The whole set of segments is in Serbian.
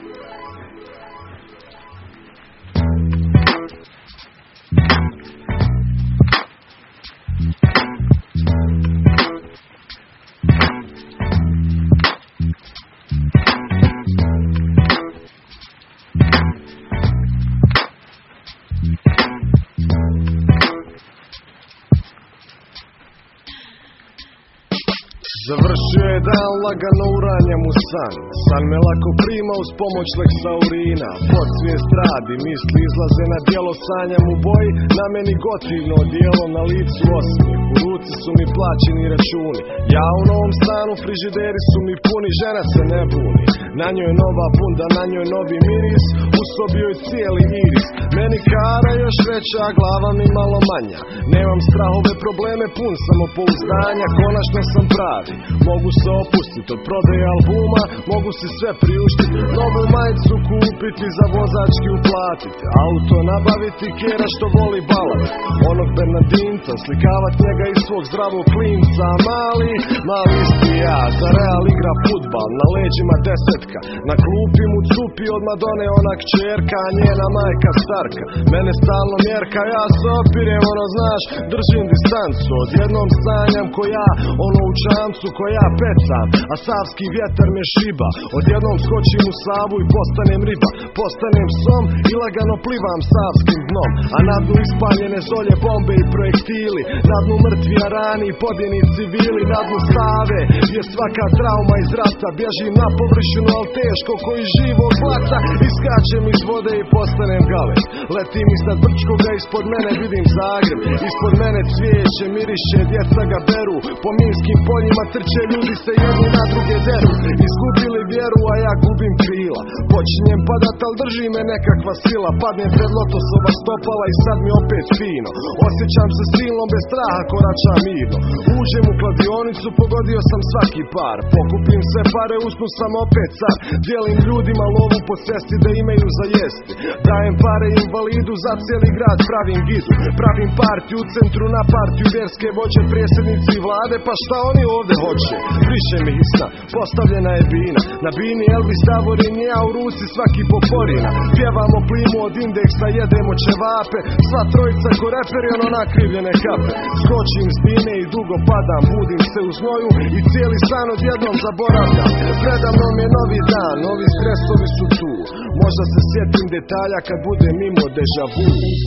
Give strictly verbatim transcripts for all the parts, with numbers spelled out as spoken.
Završio je dan, lagano uranjam u san. San me lako prima uz pomoć leksaurina. Podsvijest radi, misli izlaze na djelo. Sanjam u boji, na meni gotivno odijelo, na licu osmijeh. U ruci su mi plaćeni računi. Ja u novom stanu, frižideri su mi puni. Žena se ne buni, na njoj nova bunda, na njoj novi miris. U sobi joj cijeli iris. Meni kara još veća, a glava mi malo manja. Nemam strahove, probleme, pun samopouzdanja. Konačno sam pravi, mogu se opustiti od prodaje albuma, mogu si sve priuštiti. Novu majicu kupiti, za vozački uplatiti, auto nabaviti, kjera što voli balat. Onog Bernardinca, slikavat njega iz svog zdravog klinca. Mali, mali isti ja, za Real igra futbal, na leđima desetka. Na klupi mu cupi od Madone ona kćerka, a njena majka starka. Mene stalno mjerka, ja se opirem, ono znaš, držim distancu. Odjednom sanjam ko ja, ono u čamcu ko ja pecam, a savski vjetar me šiba. Odjednom skočim u Savu i postanem riba. Postanem som i lagano plivam savskim dnom. A na dnu ispaljene zolje, bombe i projektili. Na dnu mrtvi arani i pobjeni civili. Na dnu Save je svaka trauma iz rata. Bježim na površinu, al teško koji živog glata. Iskačem iz vode i postanem gale. Letim iznad Brčkoga, ispod mene vidim Zagreb. Ispod mene cvijeće, miriše, djeca ga beru. Po minskim poljima trče, ljudi se jedni na druge deru. Izgubili vjeru, a ja gubim krila. Počinjem padat, al drži me nekakva sila. Padnem pred lotosova stopala i sad mi opet fino. Osjećam se silno, bez straha koračam mirno. Uđem u kladionicu, pogodio sam svaki par. Pokupim sve pare, usnu sam opet car. Dijelim ljudima lovu po cesti da imaju za jesti. Dajem pare invalidu, za cijeli grad pravim gidu. Pravim partiju u centru, na partiju vjerske vođe, predsjednici vlade, pa šta oni ovdje hoće? Briše mi ih sna, postavljena je bina. Na bini Elvis Davorin, ja u ruci svaki poporina. Pjevamo plimu od indeksa, jedemo ćevape. Sva trojica ko reperi, ono nakrivljene kape. Skočim s bine i dugo padam, budim se u znoju i cijeli san odjednom zaboravljam. Predamnom je novi dan, novi stresovi su tu. Možda se sjetim detalja kad bude mimo deja vu.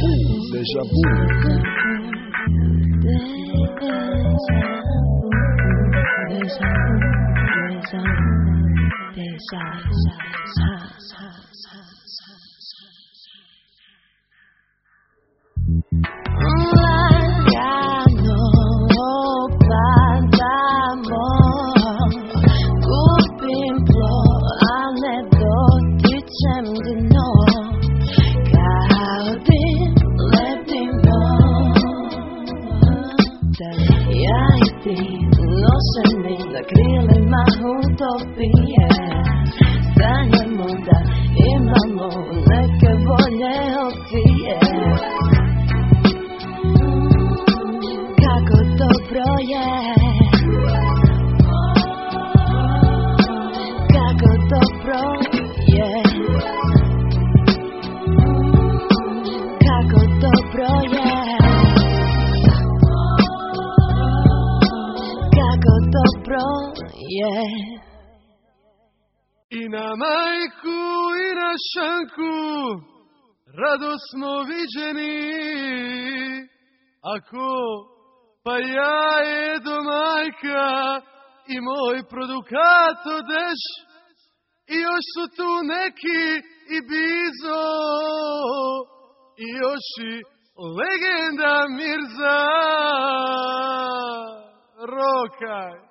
Deja vu. Na krilima utopije sanjamo da imamo neke bolje opcije. Kako dobro je, kako dobro je, kako dobro je, kako dobro je. I na majku i na šanku radosno viđeni. Ako pa ja je do majka i moj produkato deš. I još su tu neki i Bizo i još i legenda Mirza. Rokaj.